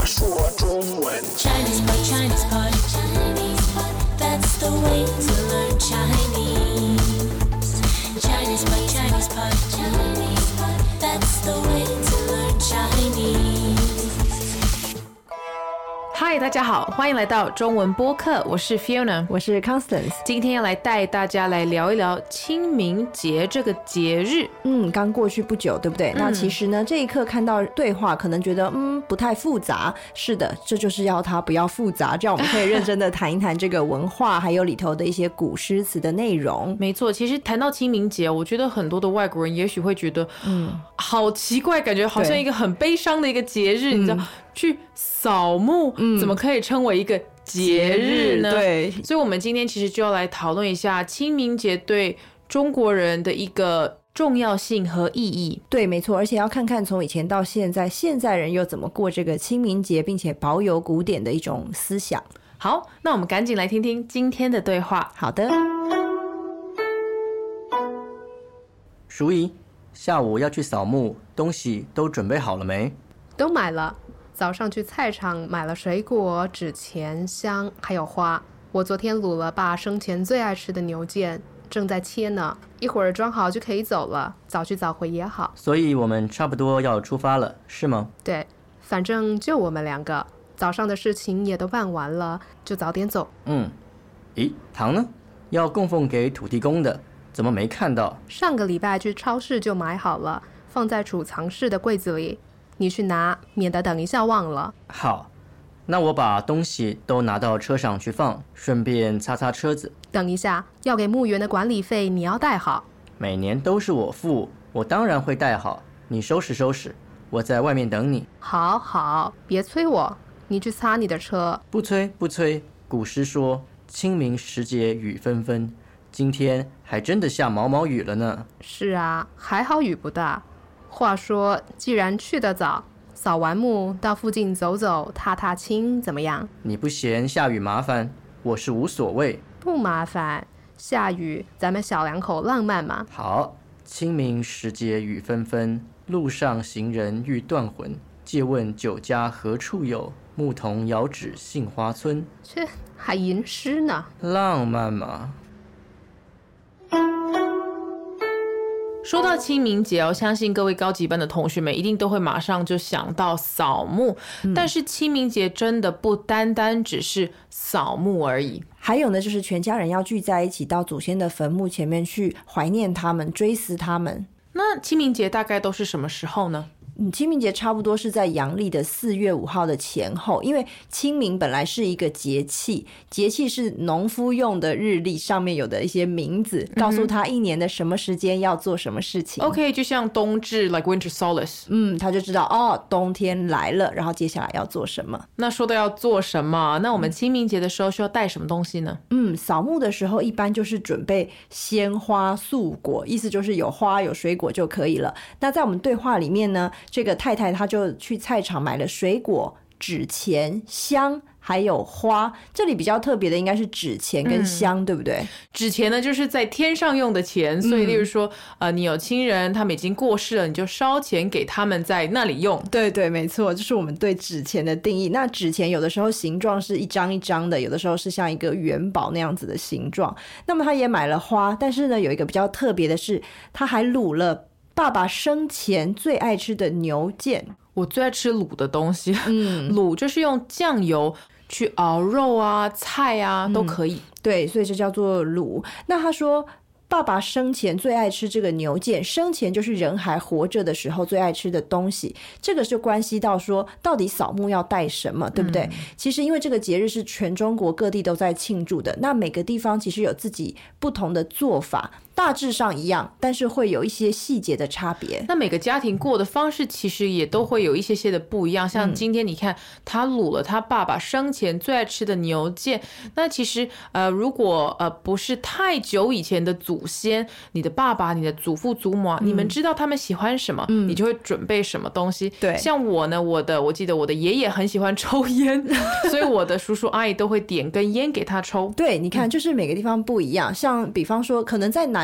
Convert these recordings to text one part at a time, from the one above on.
说中文 Chinese pot, Chinese pot, Chinese pot. That's the way to learn Chinese. Chinese pot, Chinese pot, Chinese pot. That's the way to learn Chinese. 嗨，大家好，欢迎来到中文播客，我是 Fiona， 我是 Constance。 今天要来带大家来聊一聊清明节这个节日。 刚过去不久，对不对？那其实呢，这一刻看到对话，可能觉得不太复杂。是的，这就是要它不要复杂，这样我们可以认真的谈一谈这个文化，还有里头的一些古诗词的内容。 没错，其实谈到清明节，我觉得很多的外国人也许会觉得，好奇怪，感觉好像一个很悲伤的一个节日，你知道，去扫墓，怎么可以称为一个节日呢？ 对， 所以我们今天其实就要来讨论一下清明节对中国人的一个重要性和意义。 对，没错，而且要看看从以前到现在，现在人又怎么过这个清明节，并且保有古典的一种思想。 好，那我们赶紧来听听今天的对话。 好的。 淑仪，下午要去扫墓，东西都准备好了没？ 都买了。早上去菜场买了水果、纸钱、香，还有花。我昨天卤了爸生前最爱吃的牛腱，正在切呢，一会儿装好就可以走了，早去早回也好。 所以我们差不多要出发了，是吗？ 对，反正就我们两个，早上的事情也都办完了，就早点走。 咦，糖呢？要供奉给土地公的，怎么没看到？ 上个礼拜去超市就买好了，放在储藏室的柜子里。你去拿，免得等一下忘了。 好，那我把东西都拿到车上去放，顺便擦擦车子。 等一下，要给墓园的管理费你要带好。 每年都是我付，我当然会带好。你收拾收拾，我在外面等你。 好好，别催我，你去擦你的车。 不催不催，古诗说清明时节雨纷纷，今天还真的下毛毛雨了呢。 是啊，还好雨不大。话说，既然去得早，扫完墓到附近走走、踏踏青，怎么样？ 你不嫌下雨麻烦，我是无所谓。 不麻烦，下雨咱们小两口浪漫嘛。 好，清明时节雨纷纷，路上行人欲断魂。借问酒家何处有？牧童遥指杏花村。 切，还吟诗呢。 浪漫嘛。 说到清明节哦，相信各位高级班的同学们一定都会马上就想到扫墓，但是清明节真的不单单只是扫墓而已。 还有呢，就是全家人要聚在一起，到祖先的坟墓前面去怀念他们，追思他们。 那清明节大概都是什么时候呢？ 清明节差不多是在阳历的4月5号的前后，因为清明本来是一个节气，节气是农夫用的日历，上面有的一些名字，告诉他一年的什么时间要做什么事情。 OK， 就像冬至 like winter solstice， 他就知道冬天来了，然后接下来要做什么。 那说到要做什么，那我们清明节的时候需要带什么东西呢？ 扫墓的时候一般就是准备鲜花素果，意思就是有花有水果就可以了。那在我们对话里面呢，这个太太她就去菜场买了水果、纸钱、香还有花。这里比较特别的应该是纸钱跟香，对不对？ 纸钱呢就是在天上用的钱，所以例如说你有亲人他们已经过世了，你就烧钱给他们在那里用。 对对，没错，这是我们对纸钱的定义。那纸钱有的时候形状是一张一张的，有的时候是像一个元宝那样子的形状。那么他也买了花，但是呢有一个比较特别的是，他还卤了爸爸生前最爱吃的牛腱。 我最爱吃卤的东西，卤就是用酱油去熬肉啊、菜啊都可以。 对，所以这叫做卤。那他说爸爸生前最爱吃这个牛腱，生前就是人还活着的时候最爱吃的东西。这个就关系到说到底扫墓要带什么，对不对？其实因为这个节日是全中国各地都在庆祝的，那每个地方其实有自己不同的做法，大致上一样，但是会有一些细节的差别。 那每个家庭过的方式其实也都会有一些些的不一样。像今天你看他卤了他爸爸生前最爱吃的牛腱，那其实如果不是太久以前的祖先，你的爸爸、你的祖父祖母你们知道他们喜欢什么，你就会准备什么东西。 对， 像我呢，我记得我的爷爷很喜欢抽烟，所以我的叔叔阿姨都会点根烟给他抽。 对，你看就是每个地方不一样。像比方说可能在南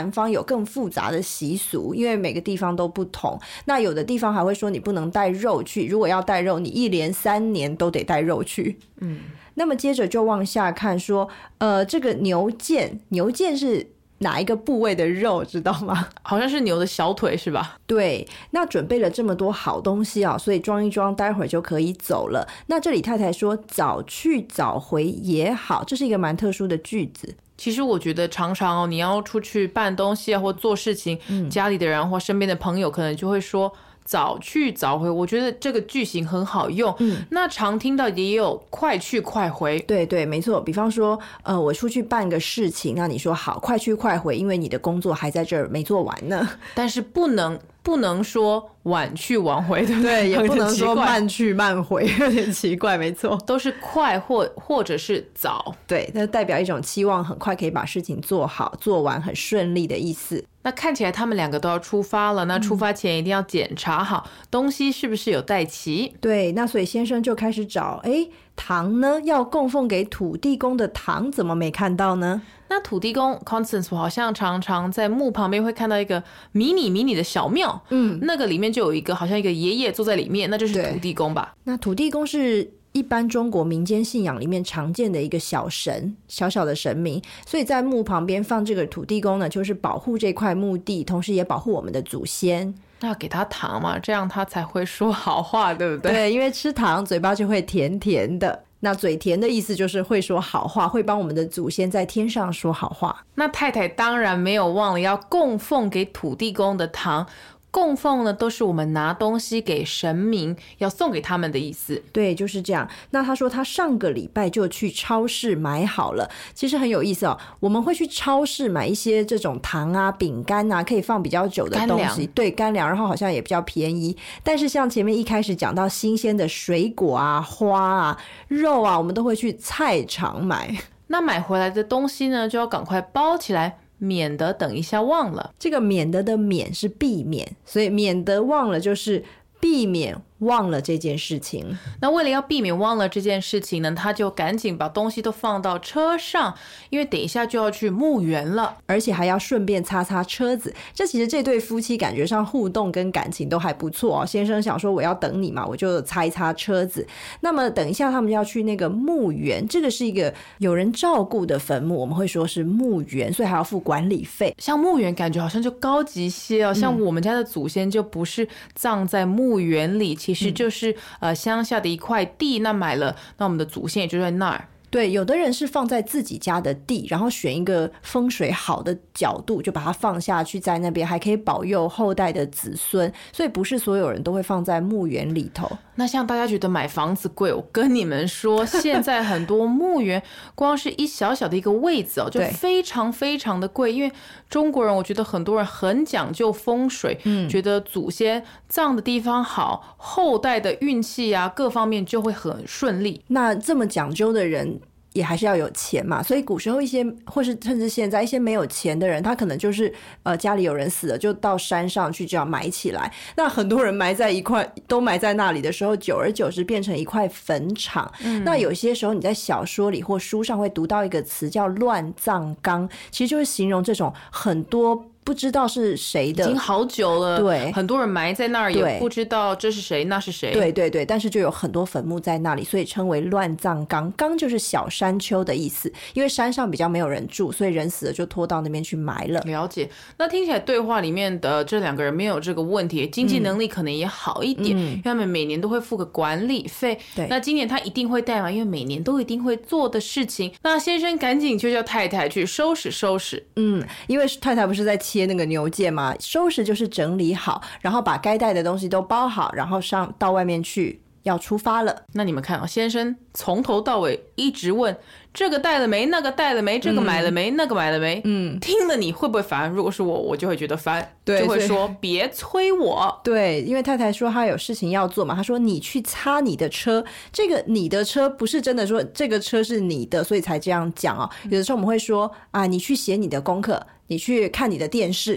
南方有更复杂的习俗，因为每个地方都不同。那有的地方还会说你不能带肉去，如果要带肉，你一连3年都得带肉去。那么接着就往下看说，这个牛腱是哪一个部位的肉知道吗？ 好像是牛的小腿是吧？ 对，那准备了这么多好东西啊，所以装一装，待会儿就可以走了。那这里太太说早去早回也好，这是一个蛮特殊的句子。 其实我觉得常常你要出去办东西啊，或做事情，家里的人或身边的朋友可能就会说早去早回，我觉得这个句型很好用。那常听到也有快去快回。 对对，没错。比方说，我出去办个事情，那你说好，快去快回，因为你的工作还在这儿没做完呢。 但是不能说晚去晚回，对不对，也不能说慢去去慢回，有点奇怪，没错， 都是快或者是早。 对，那代表一种期望很快可以把事情做好做完，很顺利的意思。 那看起来他们2个都要出发了，那出发前一定要检查好东西是不是有带齐。 对，那所以先生就开始找，糖呢？要供奉给土地公的糖怎么没看到呢？ 那土地公 Constance 我好像常常在墓旁边会看到一个迷你的小庙，那个里面就有一个好像一个爷爷坐在里面，那就是土地公吧？ 那土地公是一般中国民间信仰里面常见的一个小神，小小的神明，所以在墓旁边放这个土地公呢，就是保护这块墓地，同时也保护我们的祖先。 那要给他糖嘛，这样他才会说好话，对不对？ 对，因为吃糖嘴巴就会甜甜的。那嘴甜的意思就是会说好话，会帮我们的祖先在天上说好话。 那太太当然没有忘了要供奉给土地公的糖。供奉呢，都是我们拿东西给神明，要送给他们的意思。 对，就是这样。那他说他上个礼拜就去超市买好了，其实很有意思哦。我们会去超市买一些这种糖啊、饼干啊，可以放比较久的东西，对，干粮，然后好像也比较便宜。但是像前面一开始讲到新鲜的水果啊、花啊、肉啊，我们都会去菜场买。 那买回来的东西呢，就要赶快包起来，免得等一下忘了。 这个免得的免是避免，所以免得忘了就是避免忘了这件事情。 那为了要避免忘了这件事情呢，他就赶紧把东西都放到车上，因为等一下就要去墓园了， 而且还要顺便擦擦车子。这其实这对夫妻感觉上互动跟感情都还不错哦。先生想说我要等你嘛，我就擦一擦车子。那么等一下他们要去那个墓园，这个是一个有人照顾的坟墓，我们会说是墓园，所以还要付管理费。 像墓园感觉好像就高级些哦，像我们家的祖先就不是葬在墓园里，其实就是乡下的一块地，那买了，那我们的祖先也就在那儿。 对，有的人是放在自己家的地，然后选一个风水好的角度就把它放下去，在那边还可以保佑后代的子孙，所以不是所有人都会放在墓园里头。 那像大家觉得买房子贵，我跟你们说，现在很多墓园光是一小小的一个位子哦，就非常非常的贵。因为中国人，我觉得很多人很讲究风水，觉得祖先葬的地方好，后代的运气啊各方面就会很顺利。 那这么讲究的人也还是要有钱嘛，所以古时候一些或是甚至现在一些没有钱的人，他可能就是家里有人死了，就到山上去这样埋起来。那很多人埋在一块，都埋在那里的时候，久而久之变成一块坟场。那有些时候你在小说里或书上会读到一个词叫乱葬岗，其实就是形容这种很多不知道是谁的， 已经好久了， 对， 很多人埋在那儿也不知道这是谁那是谁， 对对对，但是就有很多坟墓在那里，所以称为乱葬岗。岗就是小山丘的意思，因为山上比较没有人住，所以人死了就拖到那边去埋了。 了解。那听起来对话里面的这2个人没有这个问题，经济能力可能也好一点，因为他们每年都会付个管理费。 对， 那今年他一定会带嘛，因为每年都一定会做的事情。那先生赶紧就叫太太去收拾收拾。 因为太太不是在切那个牛腱嘛，收拾就是整理好，然后把该带的东西都包好，然后到外面去，要出发了。 那你们看先生从头到尾一直问这个带了没，那个带了没，这个买了没，那个买了没。听了你会不会烦？如果是我就会觉得烦，就会说别催我。 对，因为太太说她有事情要做嘛，她说你去擦你的车，这个你的车不是真的说这个车是你的，所以才这样讲哦。有的时候我们会说啊，你去写你的功课，你去看你的电视。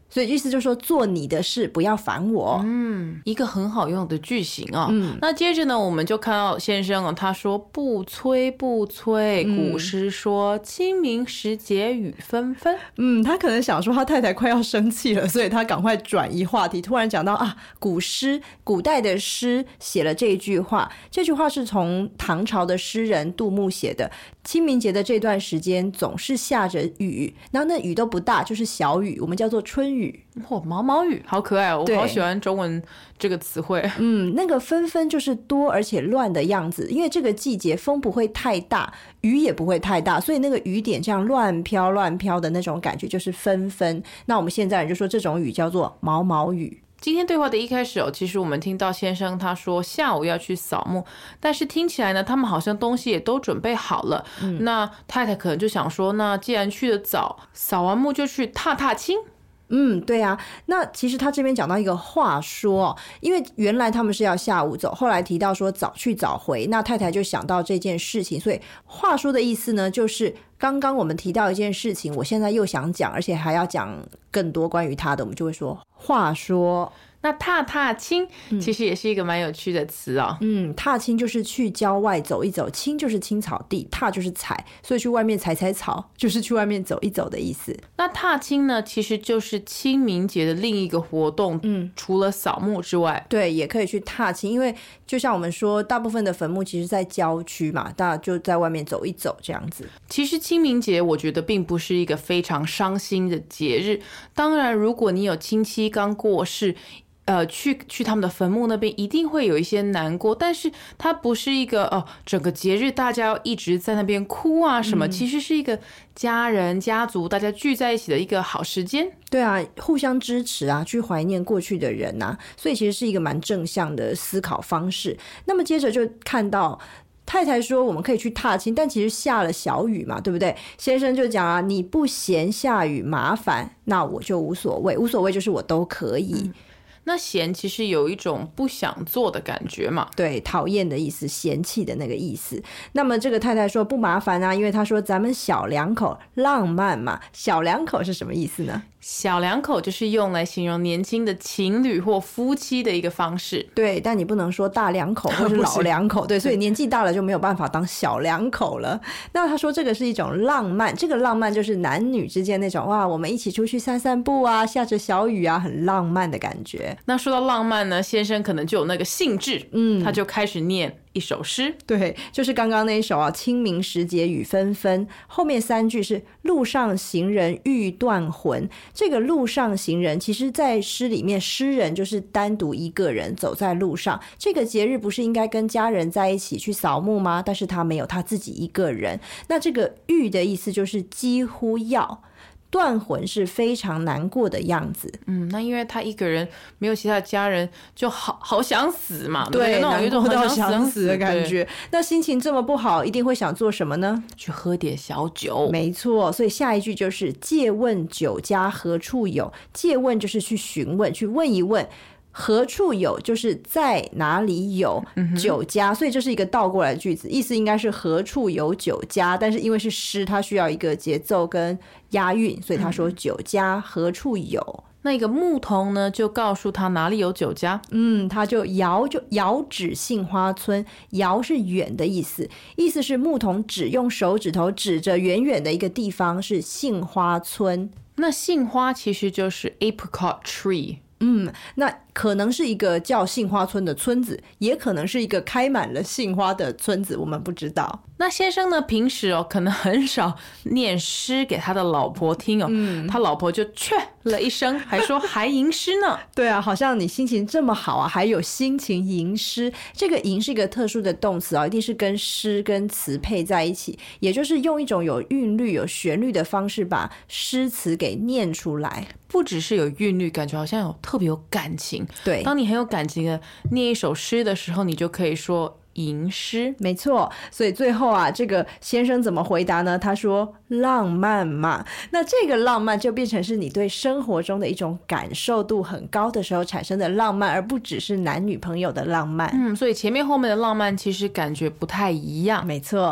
所以意思就是说做你的事，不要烦我。 一个很好用的句型哦。那接着呢，我们就看到先生哦，他说不催不催，古诗说清明时节雨纷纷。 他可能想说他太太快要生气了，所以他赶快转移话题，突然讲到啊，古代的诗写了这句话，这句话是从唐朝的诗人杜牧写的。清明节的这段时间总是下着雨，然后那雨都不大，就是小雨，我们叫做春雨。 毛毛雨好可爱哦，我好喜欢中文这个词汇。 那个纷纷就是多而且乱的样子，因为这个季节风不会太大，雨也不会太大，所以那个雨点这样乱飘乱飘的那种感觉就是纷纷。那我们现在人就说这种雨叫做毛毛雨。 今天对话的一开始其实我们听到先生他说下午要去扫墓，但是听起来呢，他们好像东西也都准备好了。那太太可能就想说，那既然去得早，扫完墓就去踏踏青。 对啊，那其实他这边讲到一个话说，因为原来他们是要下午走，后来提到说早去早回，那太太就想到这件事情，所以话说的意思呢，就是刚刚我们提到一件事情，我现在又想讲，而且还要讲更多关于他的，我们就会说话说。 那踏踏青其实也是一个蛮有趣的词哦。 踏青就是去郊外走一走，青就是青草地，踏就是踩，所以去外面踩踩草就是去外面走一走的意思。 那踏青呢，其实就是清明节的另一个活动，除了扫墓之外， 对，也可以去踏青，因为就像我们说，大部分的坟墓其实在郊区嘛，大家就在外面走一走这样子。 其实清明节我觉得并不是一个非常伤心的节日，当然如果你有亲戚刚过世，去他们的坟墓那边一定会有一些难过，但是它不是一个整个节日大家要一直在那边哭啊什么，其实是一个家人家族大家聚在一起的一个好时间。 对啊，互相支持啊，去怀念过去的人啊，所以其实是一个蛮正向的思考方式。那么接着就看到太太说我们可以去踏青，但其实下了小雨嘛，对不对？先生就讲啊，你不嫌下雨麻烦，那我就无所谓，无所谓就是我都可以。 那嫌其实有一种不想做的感觉嘛， 对，讨厌的意思，嫌弃的那个意思。那么这个太太说不麻烦啊，因为她说咱们小两口浪漫嘛。小两口是什么意思呢？ 小两口就是用来形容年轻的情侣或夫妻的一个方式。 对，但你不能说大两口或是老两口，对，所以年纪大了就没有办法当小两口了。那他说这个是一种浪漫，这个浪漫就是男女之间那种哇，我们一起出去散散步啊，下着小雨啊，很浪漫的感觉。 那说到浪漫呢，先生可能就有那个兴致，他就开始念一首诗。 对，就是刚刚那一首啊，清明时节雨纷纷，后面3句是路上行人欲断魂。这个路上行人其实在诗里面，诗人就是单独一个人走在路上，这个节日不是应该跟家人在一起去扫墓吗？但是他没有，他自己一个人。那这个欲的意思就是几乎要，断魂是非常难过的样子。 那因为他一个人没有其他的家人，就好想死嘛。 对， 那种有一种很想死的感觉。那心情这么不好，一定会想做什么呢？ 去喝点小酒。 没错，所以下一句就是借问酒家何处有。借问就是去询问，去问一问。何处有就是在哪里有酒家，所以这是一个倒过来的句子，意思应该是何处有酒家，但是因为是诗，它需要一个节奏跟押韵，所以他说酒家何处有。 那一个牧童呢，就告诉他哪里有酒家。 他就遥指杏花村，遥是远的意思，意思是牧童只用手指头指着远远的一个地方是杏花村。 那杏花其实就是 apricot tree。 那可能是一个叫杏花村的村子，也可能是一个开满了杏花的村子，我们不知道。 那先生呢，平时可能很少念诗给他的老婆听他老婆就却了一声，还说还吟诗呢。 对啊，好像你心情这么好啊，还有心情吟诗。这个吟是一个特殊的动词一定是跟诗跟词配在一起，也就是用一种有韵律有旋律的方式把诗词给念出来。 不只是有韵律，感觉好像特别有感情。 对， 当你很有感情的念一首诗的时候，你就可以说吟诗。 没错，所以最后啊，这个先生怎么回答呢？他说浪漫嘛。那这个浪漫就变成是你对生活中的一种感受度很高的时候产生的浪漫，而不只是男女朋友的浪漫。 所以前面后面的浪漫其实感觉不太一样。 没错。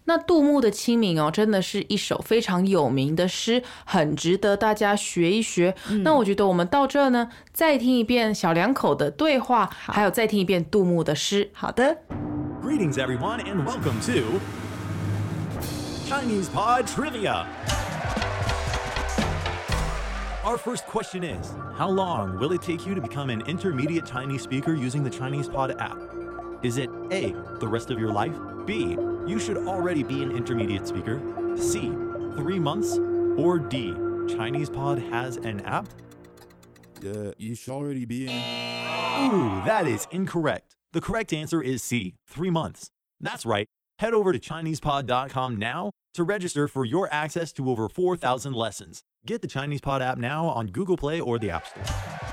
那杜牧的《清明》真的是一首非常有名的诗，很值得大家学一学。那我觉得我们到这呢，再听一遍小两口的对话，还有再听一遍杜牧的诗。 好的。 Greetings, everyone, and welcome to Chinese Pod Trivia. Our first question is, how long will it take you to become an intermediate Chinese speaker using the Chinese Pod app? Is it A, the rest of your life? B, you should already be an intermediate speaker? C, 3 months? Or D, Chinese Pod has an app? You should already be in. Ooh, that is incorrect. The correct answer is C, 3 months. That's right. Head over to ChinesePod.com now to register for your access to over 4,000 lessons. Get the Chinese Pod app now on Google Play or the App Store.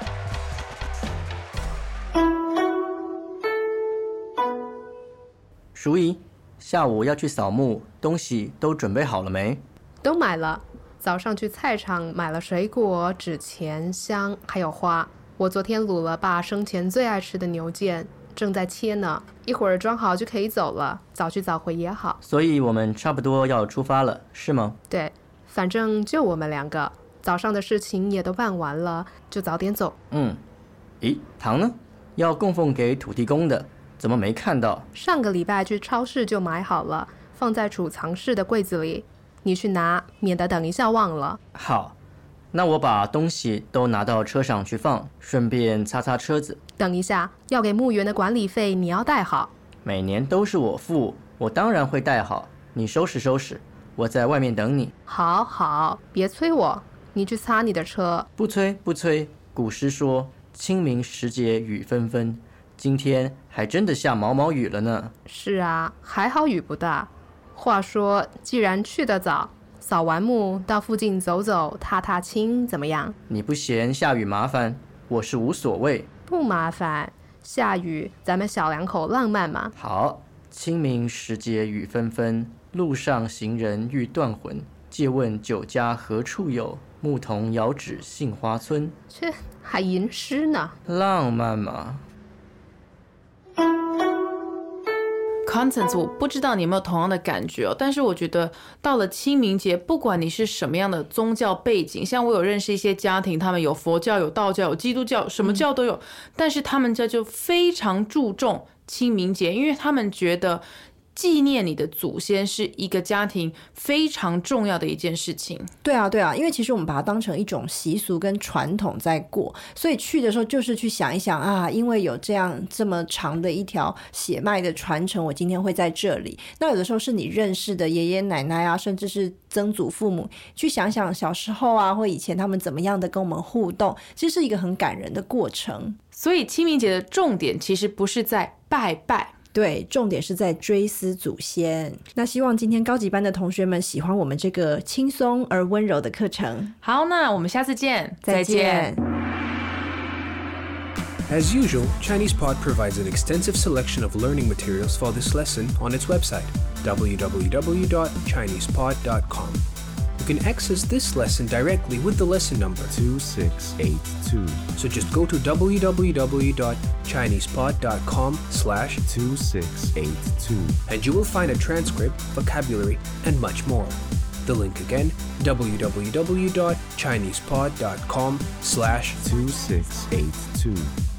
淑仪，下午要去扫墓，东西都准备好了没？ 都买了。早上去菜场买了水果、纸钱、香，还有花。我昨天卤了爸生前最爱吃的牛腱，正在切呢，一会儿装好就可以走了，早去早回也好。 所以我们差不多要出发了，是吗？ 对，反正就我们2个，早上的事情也都办完了，就早点走。 咦，糖呢？要供奉给土地公的，怎么没看到？ 上个礼拜去超市就买好了，放在储藏室的柜子里，你去拿，免得等一下忘了。 好，那我把东西都拿到车上去放，顺便擦擦车子。 等一下，要给墓园的管理费你要带好。 每年都是我付，我当然会带好。你收拾收拾，我在外面等你。 好好，别催我，你去擦你的车。 不催不催，古诗说清明时节雨纷纷，今天还真的下毛毛雨了呢。 是啊，还好雨不大。话说，既然去得早，扫完墓到附近走走踏踏青怎么样？ 你不嫌下雨麻烦，我是无所谓。 不麻烦，下雨咱们小两口浪漫嘛。 好，清明时节雨纷纷，路上行人欲断魂。借问酒家何处有？牧童遥指杏花村。 切，还吟诗呢。 浪漫嘛。 Constance， 我不知道你有没有同样的感觉但是我觉得到了清明节，不管你是什么样的宗教背景，像我有认识一些家庭，他们有佛教、有道教、有基督教，什么教都有，但是他们家就非常注重清明节，因为他们觉得纪念你的祖先是一个家庭非常重要的一件事情。 对啊，对啊，因为其实我们把它当成一种习俗跟传统在过，所以去的时候就是去想一想啊，因为有这么长的一条血脉的传承，我今天会在这里。那有的时候是你认识的爷爷奶奶啊，甚至是曾祖父母，去想想小时候啊，或以前他们怎么样的跟我们互动，其实是一个很感人的过程。 所以清明节的重点其实不是在拜拜， 对，重点是在追思祖先。那希望今天高级班的同学们喜欢我们这个轻松而温柔的课程。 好，那我们下次见， 再见。 As usual, ChinesePod provides an extensive selection of learning materials for this lesson on its website, www.chinesepod.com. You can access this lesson directly with the lesson number 2682. So just go to www.chinesepod.com/2682 and you will find a transcript, vocabulary, and much more. The link again, www.chinesepod.com/2682.